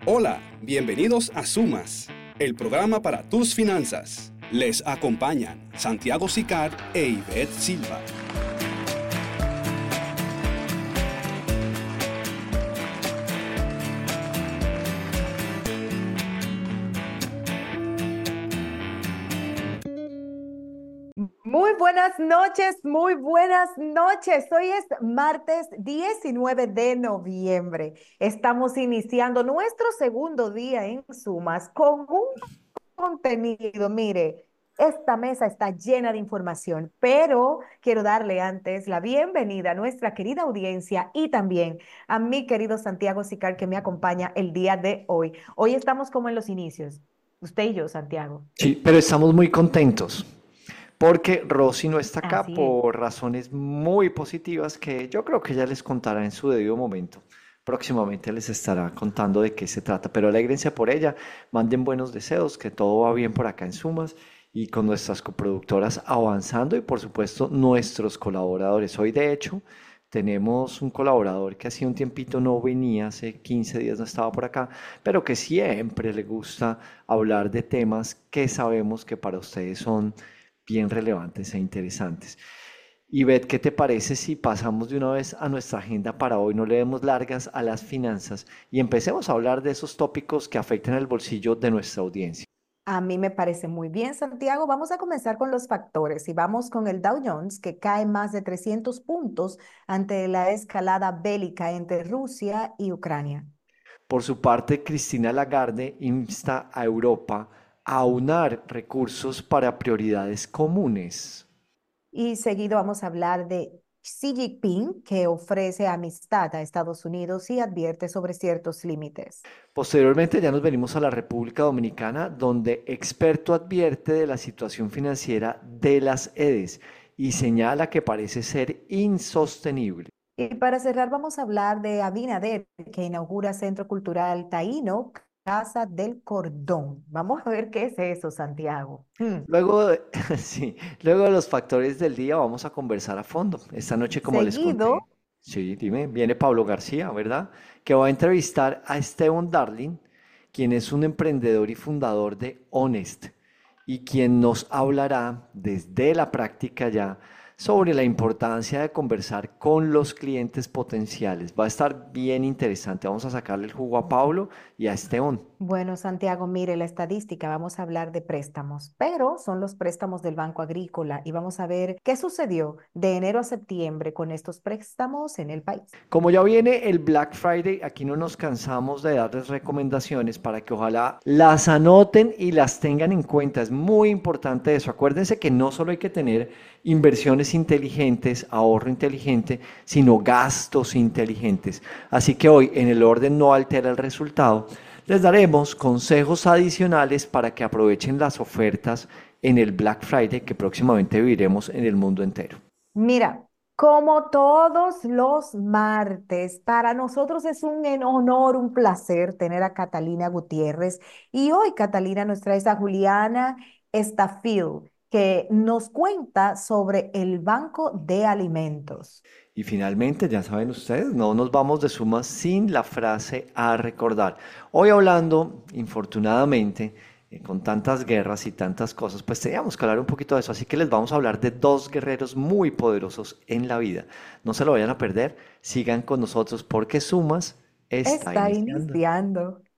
Hola, bienvenidos a Sumas, el programa para tus finanzas. Les acompañan Santiago Sicar e Ivette Silva. Muy buenas noches, muy buenas noches. Hoy es martes 19 de noviembre. Estamos iniciando nuestro segundo día en Sumas con un contenido. Mire, esta mesa está llena de información, pero quiero darle antes la bienvenida a nuestra querida audiencia y también a mi querido Santiago Sicar que me acompaña el día de hoy. Hoy estamos como en los inicios, usted y yo, Santiago. Sí, pero estamos muy contentos porque Rosy no está acá Así es. por razones muy positivas que yo creo que ella les contará en su debido momento. Próximamente les estará contando de qué se trata, pero alégrense por ella, manden buenos deseos, que todo va bien por acá en Sumas y con nuestras coproductoras avanzando y por supuesto nuestros colaboradores. Hoy de hecho tenemos un colaborador que hacía un tiempito no venía, hace 15 días no estaba por acá, pero que siempre le gusta hablar de temas que sabemos que para ustedes son bien relevantes e interesantes. Y Beth, ¿qué te parece si pasamos de una vez a nuestra agenda para hoy? No le demos largas a las finanzas y empecemos a hablar de esos tópicos que afectan el bolsillo de nuestra audiencia. A mí me parece muy bien, Santiago. Vamos a comenzar con los factores y vamos con el Dow Jones, que cae más de 300 puntos ante la escalada bélica entre Rusia y Ucrania. Por su parte, Cristina Lagarde insta a Europa a aunar recursos para prioridades comunes. Y seguido vamos a hablar de Xi Jinping, que ofrece amistad a Estados Unidos y advierte sobre ciertos límites. Posteriormente ya nos venimos a la República Dominicana, donde experto advierte de la situación financiera de las EDES y señala que parece ser insostenible. Y para cerrar vamos a hablar de Abinader, que inaugura Centro Cultural Taíno, Casa del Cordón. Vamos a ver qué es eso, Santiago. Luego de, sí, luego de los factores del día vamos a conversar a fondo. Esta noche, como les Seguido, conté, sí, dime, viene Pablo García, ¿verdad? Que va a entrevistar a Esteban Darling, quien es un emprendedor y fundador de Honest, y quien nos hablará desde la práctica ya sobre la importancia de conversar con los clientes potenciales. Va a estar bien interesante. Vamos a sacarle el jugo a Pablo y a Esteban. bueno, Santiago, mire la estadística, vamos a hablar de préstamos, pero son los préstamos del Banco Agrícola y vamos a ver qué sucedió de enero a septiembre con estos préstamos en el país. Como ya viene el Black Friday, aquí no nos cansamos de darles recomendaciones para que ojalá las anoten y las tengan en cuenta. Es muy importante eso. Acuérdense que no solo hay que tener inversiones inteligentes, ahorro inteligente, sino gastos inteligentes. Así que hoy, en el orden no altera el resultado, les daremos consejos adicionales para que aprovechen las ofertas en el Black Friday que próximamente viviremos en el mundo entero. Mira, como todos los martes, para nosotros es un honor, un placer tener a Catalina Gutiérrez. Y hoy Catalina nos trae a Juliana Estafil, que nos cuenta sobre el Banco de Alimentos. Y finalmente, ya saben ustedes, no nos vamos de Sumas sin la frase a recordar. Hoy hablando, infortunadamente, con tantas guerras y tantas cosas, pues teníamos que hablar un poquito de eso. Así que les vamos a hablar de dos guerreros muy poderosos en la vida. No se lo vayan a perder, sigan con nosotros porque Sumas está Está iniciando. iniciando.